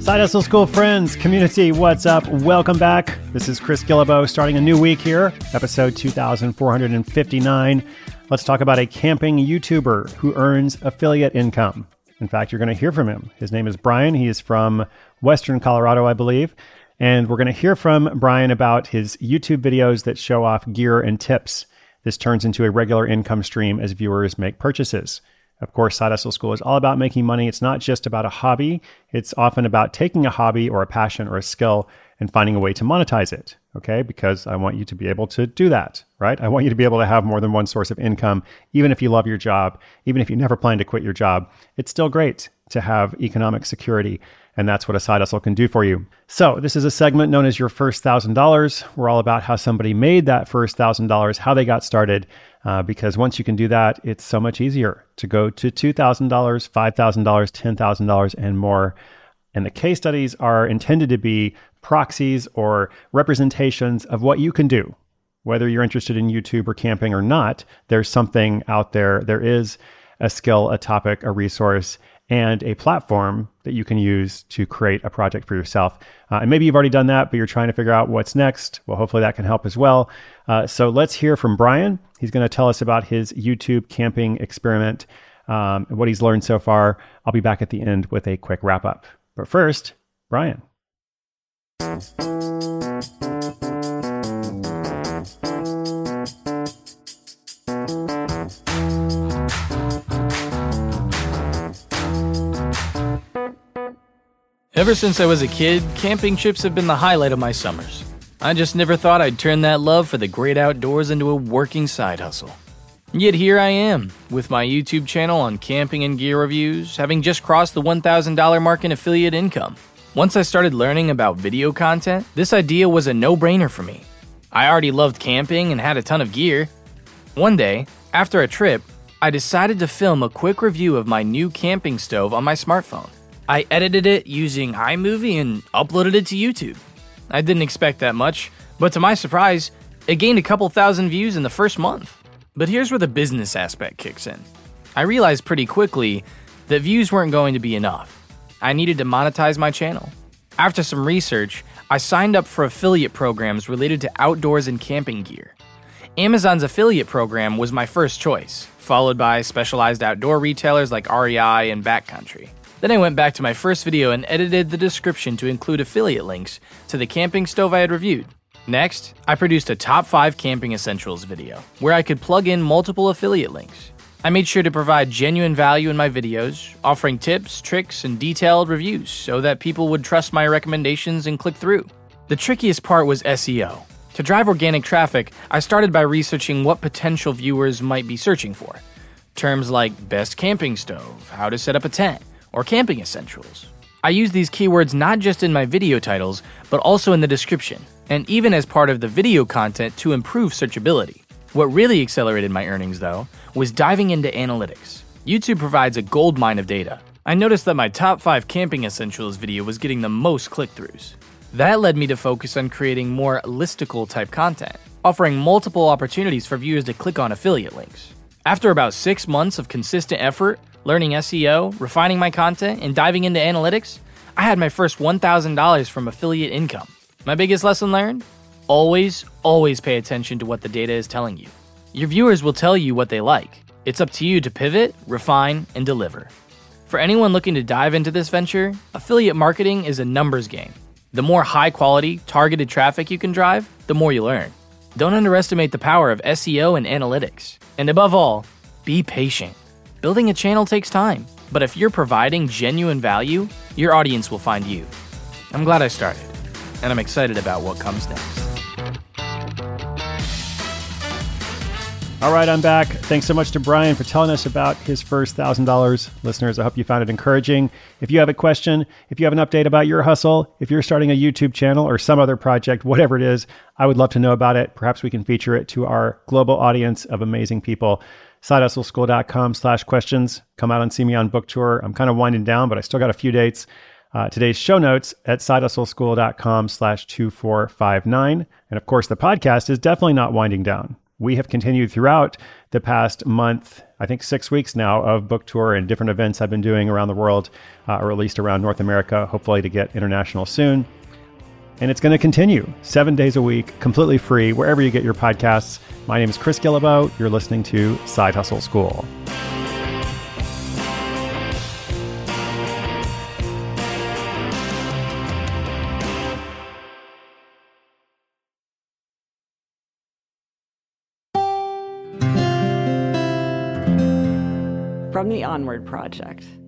Side Hustle School friends, community, what's up? Welcome back. This is Chris Guillebeau starting a new week here, episode 2459. Let's talk about a camping YouTuber who earns affiliate income. In fact, you're going to hear from him. His name is Brian. He is from Western Colorado, I believe. And we're going to hear from Brian about his YouTube videos that show off gear and tips. This turns into a regular income stream as viewers make purchases. Of course, Side Hustle School is all about making money. It's not just about a hobby. It's often about taking a hobby or a passion or a skill and finding a way to monetize it, okay? Because I want you to be able to do that, right? I want you to be able to have more than one source of income, even if you love your job, even if you never plan to quit your job. It's still great to have economic security, and that's what a side hustle can do for you. So this is a segment known as Your First $1,000. We're all about how somebody made that first $1,000, how they got started, because once you can do that, it's so much easier to go to $2,000, $5,000, $10,000, and more. And the case studies are intended to be proxies or representations of what you can do. Whether you're interested in YouTube or camping or not, there's something out there. There is a skill, a topic, a resource, and a platform that you can use to create a project for yourself. And maybe you've already done that, but you're trying to figure out what's next. Well, hopefully that can help as well. So let's hear from Brian. He's going to tell us about his YouTube camping experiment, what he's learned so far. I'll be back at the end with a quick wrap up. But first, Brian. Ever since I was a kid, camping trips have been the highlight of my summers. I just never thought I'd turn that love for the great outdoors into a working side hustle. Yet here I am, with my YouTube channel on camping and gear reviews, having just crossed the $1,000 mark in affiliate income. Once I started learning about video content, this idea was a no-brainer for me. I already loved camping and had a ton of gear. One day, after a trip, I decided to film a quick review of my new camping stove on my smartphone. I edited it using iMovie and uploaded it to YouTube. I didn't expect that much, but to my surprise, it gained a couple thousand views in the first month. But here's where the business aspect kicks in. I realized pretty quickly that views weren't going to be enough. I needed to monetize my channel. After some research, I signed up for affiliate programs related to outdoors and camping gear. Amazon's affiliate program was my first choice, followed by specialized outdoor retailers like REI and Backcountry. Then I went back to my first video and edited the description to include affiliate links to the camping stove I had reviewed. Next, I produced a top 5 camping essentials video, where I could plug in multiple affiliate links. I made sure to provide genuine value in my videos, offering tips, tricks, and detailed reviews so that people would trust my recommendations and click through. The trickiest part was SEO. To drive organic traffic, I started by researching what potential viewers might be searching for. Terms like best camping stove, how to set up a tent, or camping essentials. I use these keywords not just in my video titles, but also in the description, and even as part of the video content to improve searchability. What really accelerated my earnings, though, was diving into analytics. YouTube provides a goldmine of data. I noticed that my top 5 camping essentials video was getting the most click-throughs. That led me to focus on creating more listicle type content, offering multiple opportunities for viewers to click on affiliate links. After about 6 months of consistent effort, learning SEO, refining my content, and diving into analytics, I had my first $1,000 from affiliate income. My biggest lesson learned? Always pay attention to what the data is telling you. Your viewers will tell you what they like. It's up to you to pivot, refine, and deliver. For anyone looking to dive into this venture, affiliate marketing is a numbers game. The more high-quality, targeted traffic you can drive, the more you earn. Don't underestimate the power of SEO and analytics. And above all, be patient. Building a channel takes time, but if you're providing genuine value, your audience will find you. I'm glad I started, and I'm excited about what comes next. All right, I'm back. Thanks so much to Brian for telling us about his first $1,000. Listeners, I hope you found it encouraging. If you have a question, if you have an update about your hustle, if you're starting a YouTube channel or some other project, whatever it is, I would love to know about it. Perhaps we can feature it to our global audience of amazing people. SideHustleSchool.com/questions. Come out and see me on book tour. I'm kind of winding down, but I still got a few dates. Today's show notes at SideHustleSchool.com/2459. And of course, the podcast is definitely not winding down. We have continued throughout the past month, I think 6 weeks now, of book tour and different events I've been doing around the world, or at least around North America, hopefully to get international soon. And it's going to continue 7 days a week, completely free, wherever you get your podcasts. My name is Chris Guillebeau. You're listening to Side Hustle School. From the Onward Project.